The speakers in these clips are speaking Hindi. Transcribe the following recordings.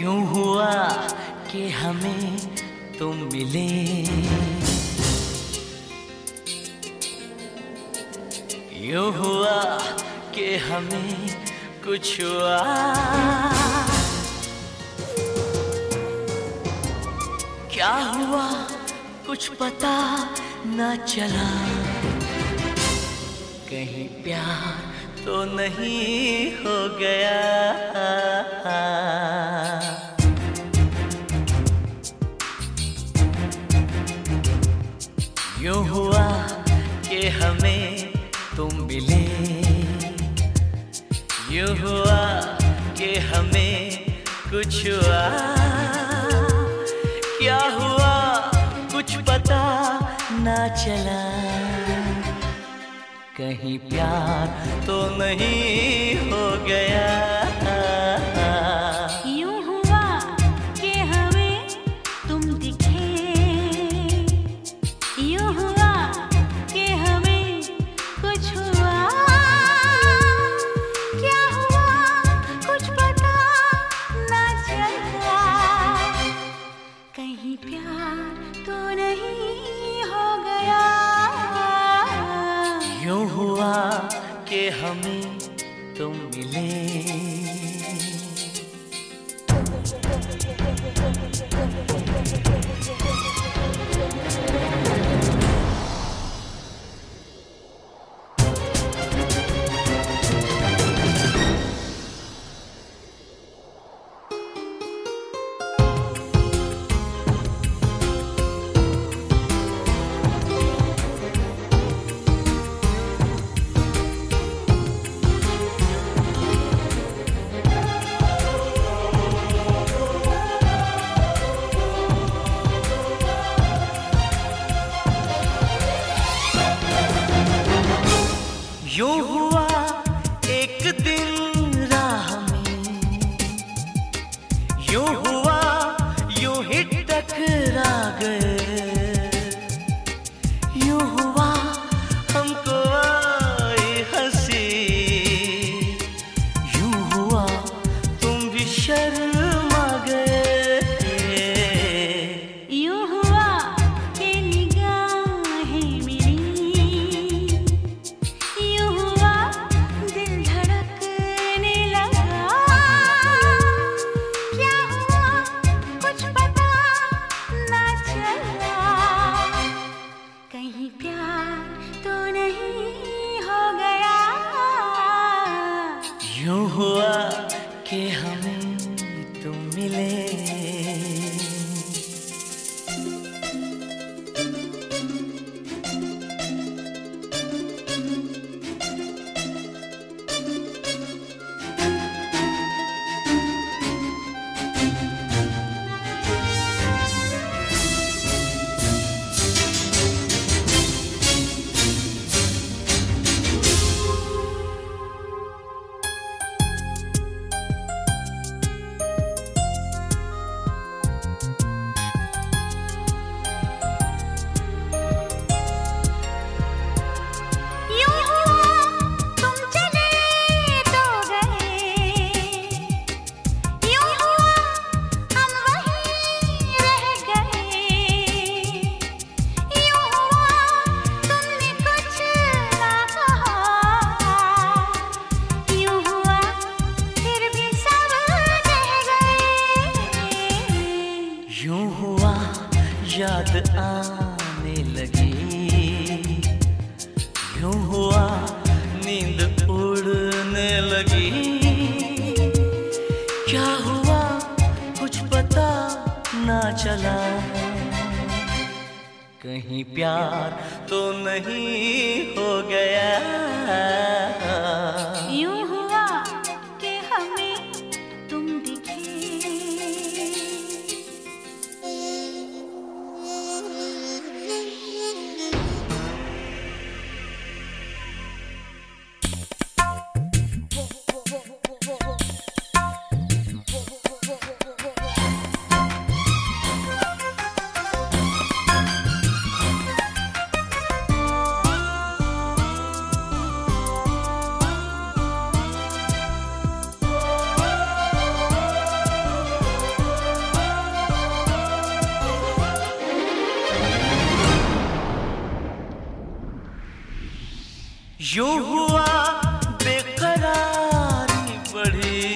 यूं हुआ कि हमें तुम मिले, यूं हुआ कि हमें कुछ हुआ, क्या हुआ कुछ पता न चला, कहीं प्यार तो नहीं हो गया। यूं हुआ कि हमें तुम मिले, यूं हुआ कि हमें कुछ हुआ, क्या हुआ कुछ पता ना चला, कहीं प्यार तो नहीं हो गया। यूं हुआ कि हमें तुम दिखे, यूं हुआ कि हमें कुछ हुआ, क्या हुआ कुछ पता ना चला, कहीं प्यार तो नहीं हो गया। यूं हुआ कि हमें तुम मिले, यूं हुआ एक दिन राह में, यूं हुआ यूं ही टकरा गए, यूं हुआ हमको आई हंसी, यूं हुआ तुम भी शर्मा गए, यूं हुआ कि निगाहें मिली, यूं हुआ दिल धड़कने लगा, क्या हुआ कुछ पता ना चला, कहीं प्यार तो नहीं हो गया। यूं हुआ कि हमें तुम मिले, यूं हुआ तुम चले तो गए, यूं हुआ हम वहीं रह गए, यूं हुआ तुमने कुछ ना कहा, यूं हुआ फिर भी सब रह गए। यूं हुआ याद आने लगी, यूं हुआ नींद उड़ने लगी, क्या हुआ कुछ पता ना चला, कहीं प्यार तो नहीं हो गया। यूं हुआ कि हमें तुम दिखे, यूं हुआ बेकरारी बढ़ी,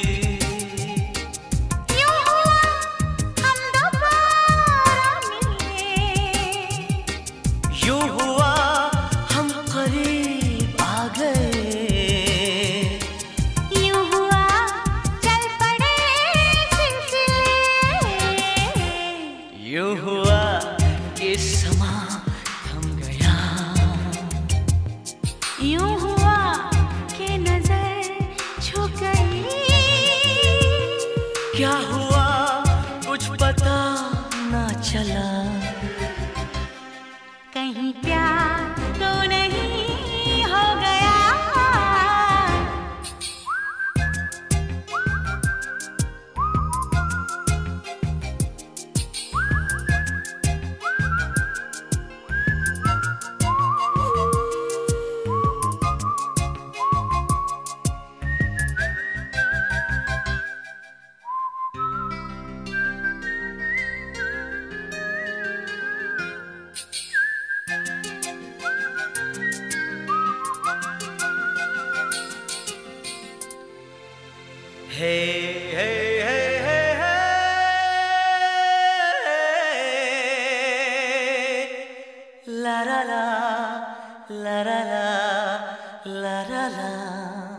यूं हुआ हम दोबारा मिले, यूं हुआ हम करीब आ गए, यूं हुआ चल पड़े सिलसिले, यूं हुआ कि समा थम गया, यूं हुआ कि नजर झुक गई। क्या हुआ कुछ पता ना चला, कहीं प्यार तो नहीं हो गया। हे हे हे हे हे, ला ला ला ला ला ला ला ला।